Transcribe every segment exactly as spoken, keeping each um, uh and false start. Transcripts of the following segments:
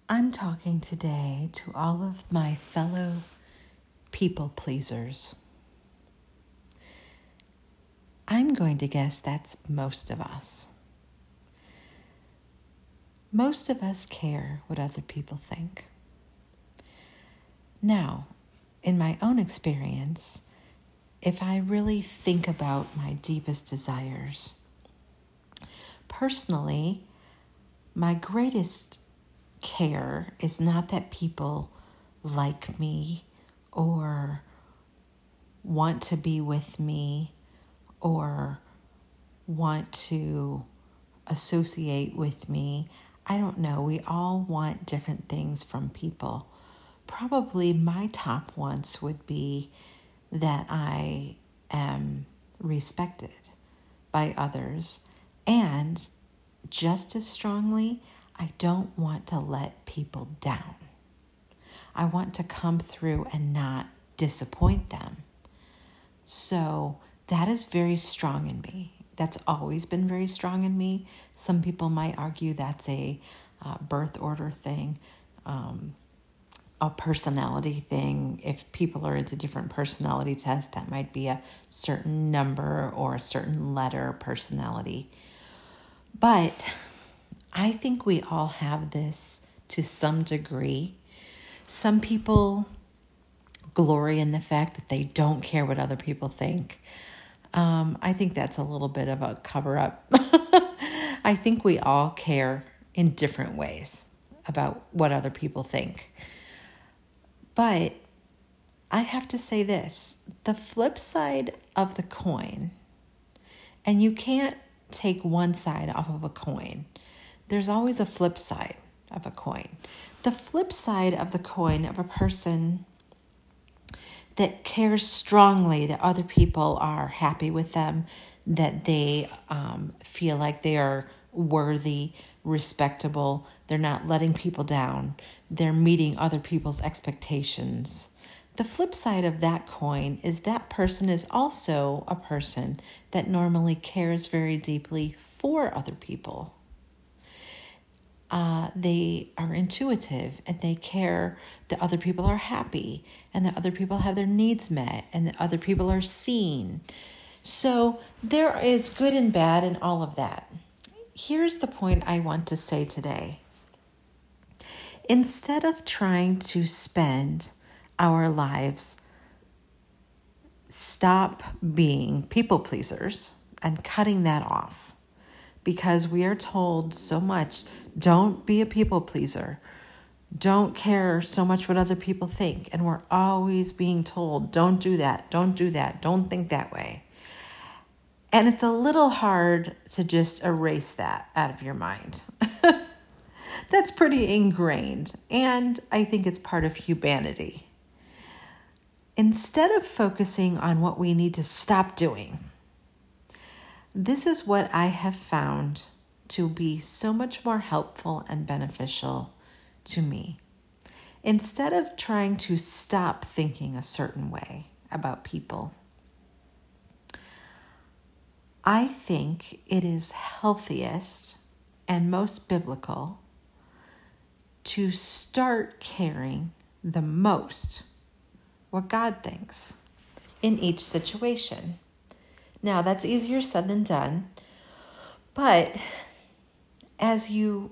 I'm talking today to all of my fellow people pleasers. I'm going to guess that's most of us. Most of us care what other people think. Now, in my own experience, if I really think about my deepest desires, personally, my greatest care is not that people like me or want to be with me or want to associate with me. I don't know. We all want different things from people. Probably my top ones would be that I am respected by others, and just as strongly, I don't want to let people down. I want to come through and not disappoint them. So that is very strong in me. That's always been very strong in me. Some people might argue that's a uh, birth order thing, um, a personality thing. If people are into different personality tests, that might be a certain number or a certain letter personality. But I think we all have this to some degree. Some people glory in the fact that they don't care what other people think. Um, I think that's a little bit of a cover-up. I think we all care in different ways about what other people think. But I have to say this, the flip side of the coin, and you can't take one side off of a coin. There's always a flip side of a coin. The flip side of the coin of a person that cares strongly that other people are happy with them, that they um, feel like they are worthy, respectable, they're not letting people down, they're meeting other people's expectations. The flip side of that coin is that person is also a person that normally cares very deeply for other people. Uh, they are intuitive and they care that other people are happy and that other people have their needs met and that other people are seen. So there is good and bad in all of that. Here's the point I want to say today. Instead of trying to spend our lives, stop being people pleasers and cutting that off. Because we are told so much, don't be a people pleaser. Don't care so much what other people think. And we're always being told, don't do that, don't do that, don't think that way. And it's a little hard to just erase that out of your mind. That's pretty ingrained. And I think it's part of humanity. Instead of focusing on what we need to stop doing, this is what I have found to be so much more helpful and beneficial to me. Instead of trying to stop thinking a certain way about people, I think it is healthiest and most biblical to start caring the most what God thinks in each situation. Now, that's easier said than done, but as you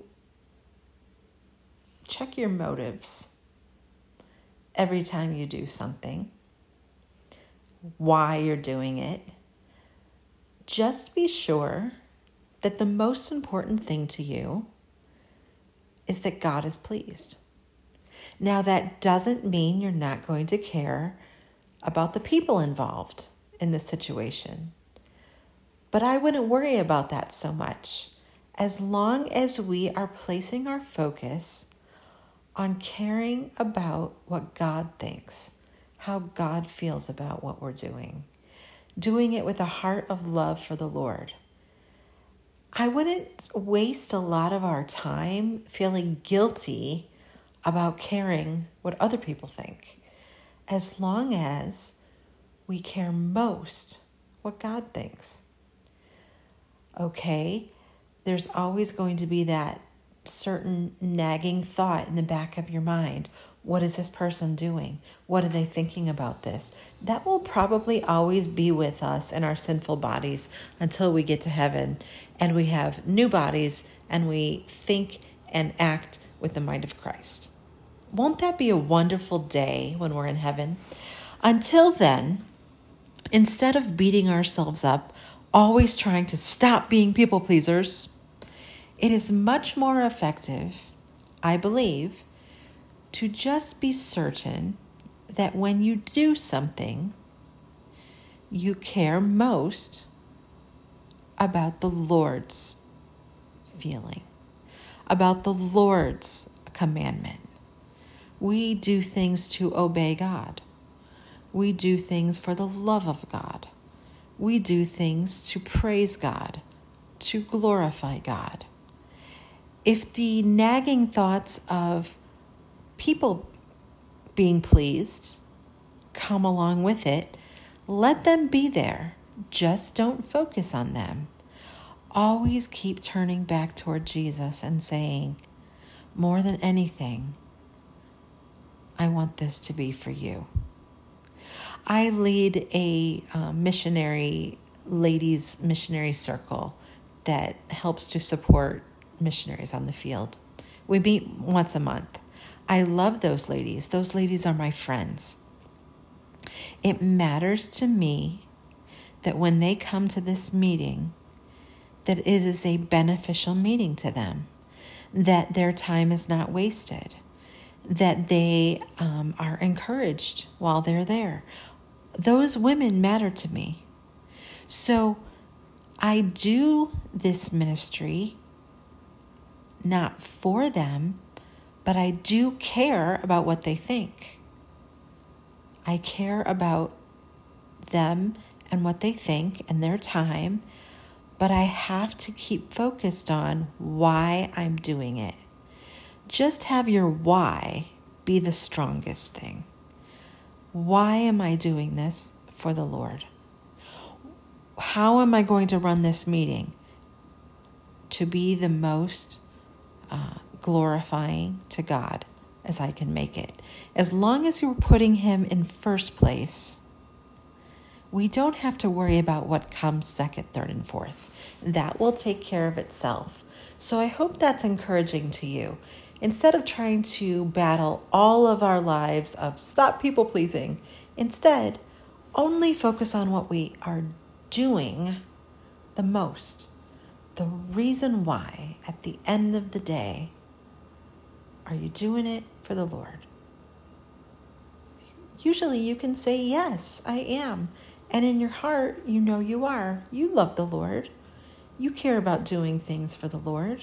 check your motives every time you do something, why you're doing it, just be sure that the most important thing to you is that God is pleased. Now, that doesn't mean you're not going to care about the people involved in the situation. But I wouldn't worry about that so much, as long as we are placing our focus on caring about what God thinks, how God feels about what we're doing, doing it with a heart of love for the Lord. I wouldn't waste a lot of our time feeling guilty about caring what other people think, as long as we care most what God thinks. Okay, there's always going to be that certain nagging thought in the back of your mind. What is this person doing? What are they thinking about this? That will probably always be with us in our sinful bodies until we get to heaven and we have new bodies and we think and act with the mind of Christ. Won't that be a wonderful day when we're in heaven? Until then, instead of beating ourselves up, always trying to stop being people pleasers, it is much more effective, I believe, to just be certain that when you do something, you care most about the Lord's feeling, about the Lord's commandment. We do things to obey God. We do things for the love of God. We do things to praise God, to glorify God. If the nagging thoughts of people being pleased come along with it, let them be there. Just don't focus on them. Always keep turning back toward Jesus and saying, more than anything, I want this to be for you. I lead a uh, missionary, ladies missionary circle that helps to support missionaries on the field. We meet once a month. I love those ladies. Those ladies are my friends. It matters to me that when they come to this meeting, that it is a beneficial meeting to them, that their time is not wasted, that they um, are encouraged while they're there. Those women matter to me. So I do this ministry not for them, but I do care about what they think. I care about them and what they think and their time, but I have to keep focused on why I'm doing it. Just have your why be the strongest thing. Why am I doing this for the Lord? How am I going to run this meeting to be the most uh, glorifying to God as I can make it? As long as you're putting Him in first place, we don't have to worry about what comes second, third, and fourth. That will take care of itself. So I hope that's encouraging to you. Instead of trying to battle all of our lives of stop people pleasing, instead, only focus on what we are doing the most. The reason why, at the end of the day, are you doing it for the Lord? Usually you can say, yes, I am. And in your heart, you know you are. You love the Lord. You care about doing things for the Lord.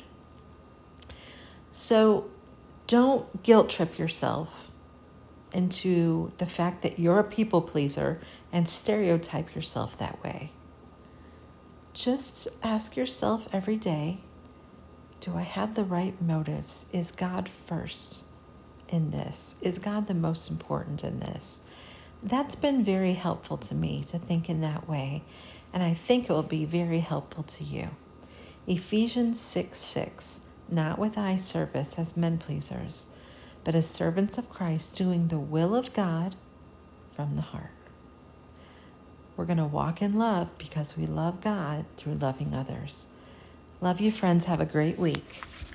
So don't guilt trip yourself into the fact that you're a people pleaser and stereotype yourself that way. Just ask yourself every day, do I have the right motives? Is God first in this? Is God the most important in this? That's been very helpful to me to think in that way, and I think it will be very helpful to you. Ephesians six six, not with eye service as men pleasers, but as servants of Christ, doing the will of God from the heart. We're going to walk in love because we love God through loving others. Love you, friends. Have a great week.